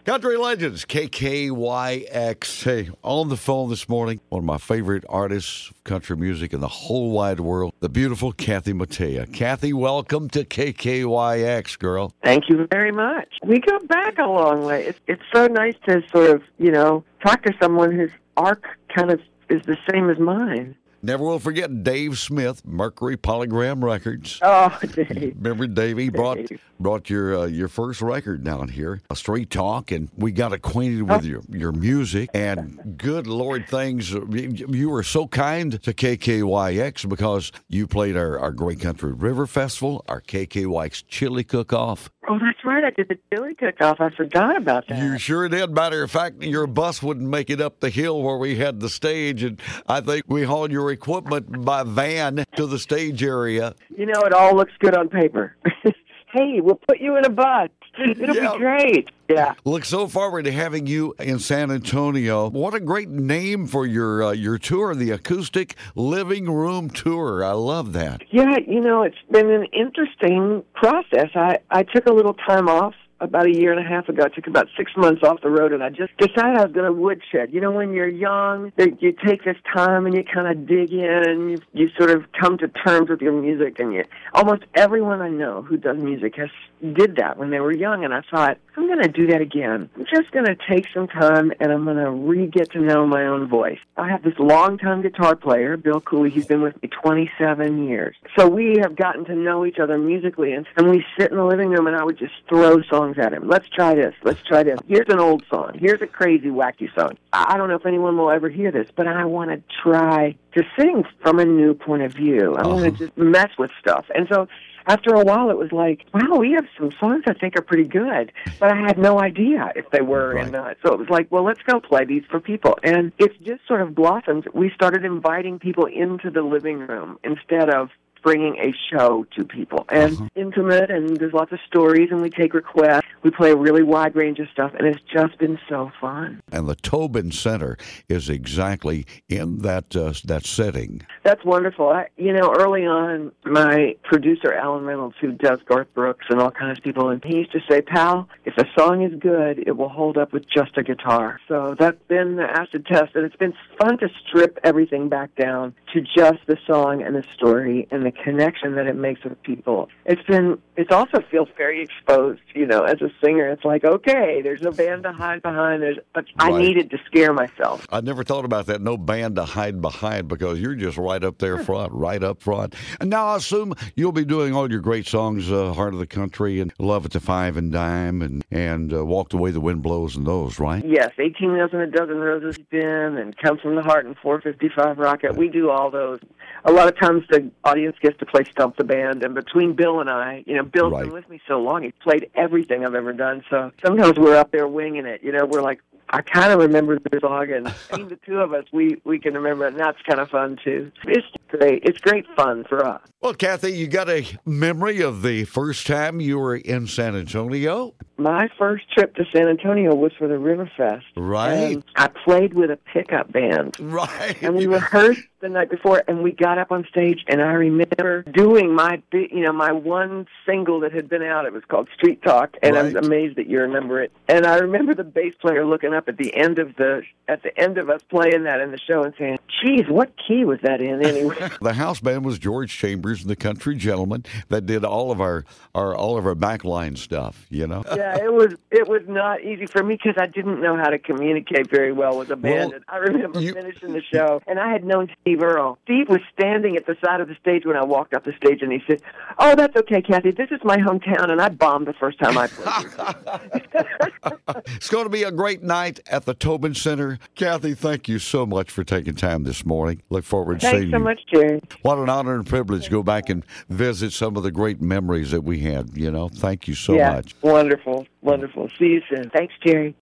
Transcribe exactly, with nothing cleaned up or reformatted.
Country Legends, K K Y X. Hey, on the phone this morning, one of my favorite artists of country music in the whole wide world, the beautiful Kathy Mattea. Kathy, welcome to K K Y X, girl. Thank you very much. We go back a long way. It's, it's so nice to sort of, you know, talk to someone whose arc kind of is the same as mine. Never will forget Dave Smith, Mercury Polygram Records. Oh, Dave. Remember Dave? He brought Dave. brought your uh, your first record down here, a Straight Talk, and we got acquainted with your, your music. And good Lord, things, you were so kind to K K Y X because you played our, our Great Country River Festival, our K K Y X Chili Cook-Off. Oh, that's right. I did the chili cook-off. I forgot about that. You sure did. Matter of fact, your bus wouldn't make it up the hill where we had the stage, and I think we hauled your equipment by van to the stage area. You know, it all looks good on paper. Hey, we'll put you in a bus. It'll Yeah. be great. Yeah. Look so forward to having you in San Antonio. What a great name for your uh, your tour, the Acoustic Living Room Tour. I love that. Yeah, you know, it's been an interesting process. I, I took a little time off about a year and a half ago. I took about six months off the road, and I just decided I was going to woodshed. You know, when you're young, that you take this time and you kind of dig in, and you, you sort of come to terms with your music. And you, almost everyone I know who does music has did that when they were young, and I thought, I'm going to do that again. I'm just going to take some time, and I'm going to re-get to know my own voice. I have this long-time guitar player, Bill Cooley. He's been with me twenty-seven years. So we have gotten to know each other musically, and, and we sit in the living room, and I would just throw songs at him. Let's try this. Let's try this. Here's an old song. Here's a crazy, wacky song. I don't know if anyone will ever hear this, but I want to try to sing from a new point of view. I want to Uh-huh. just mess with stuff. And so after a while, it was like, wow, we have some songs I think are pretty good, but I had no idea if they were Right. or not. So it was like, well, let's go play these for people. And it's just sort of blossomed. We started inviting people into the living room instead of bringing a show to people. And Uh-huh. intimate, and there's lots of stories, and we take requests. We play a really wide range of stuff, and it's just been so fun. And the Tobin Center is exactly in that uh, that setting. That's wonderful. I, you know, early on, my producer, Alan Reynolds, who does Garth Brooks and all kinds of people, and he used to say, pal, if a song is good, it will hold up with just a guitar. So that's been the acid test, and it's been fun to strip everything back down to just the song and the story and the connection that it makes with people. It's been, it also feels very exposed, you know, as a singer. It's like, okay, there's no band to hide behind. There's, but I Right. needed to scare myself. I never thought about that. No band to hide behind because you're just right up there front, right up front. And now I assume you'll be doing all your great songs, uh, Heart of the Country and Love at the Five and Dime and, and uh, Walk the Way the Wind Blows and those, right? Yes, eighteen dozen a dozen roses been and Come from the Heart and four fifty-five Rocket. We do all those. A lot of times the audience gets to play Stump the Band, and between Bill and I, you know, Bill's Right. been with me so long, he's played everything I've ever done, so sometimes we're up there winging it, you know, we're like, I kind of remember the song, and between the two of us, we, we can remember it, and that's kind of fun, too. It's great. It's great fun for us. Well, Kathy, you got a memory of the first time you were in San Antonio? My first trip to San Antonio was for the Riverfest. Right. And I played with a pickup band. Right. And we rehearsed the night before, and we got up on stage, and I remember doing my, bi- you know, my one single that had been out. It was called Street Talk, and Right. I'm amazed that you remember it. And I remember the bass player looking up at the end of the, at the end of us playing that in the show and saying, geez, what key was that in anyway? The house band was George Chambers and the Country Gentlemen that did all of our, our all of our backline stuff, you know? Yeah, it was it was not easy for me because I didn't know how to communicate very well with a band. Well, And I remember you- finishing the show, and I had known Steve Earle. Steve was standing at the side of the stage when I walked up the stage, and he said, oh, that's okay, Kathy. This is my hometown, and I bombed the first time I played here. It's going to be a great night at the Tobin Center. Kathy, thank you so much for taking time this morning. Look forward to Thanks seeing so you. much, Jerry. What an honor and privilege to go back and visit some of the great memories that we had, you know. Thank you so yeah, much. wonderful, wonderful. See you soon. Thanks, Jerry.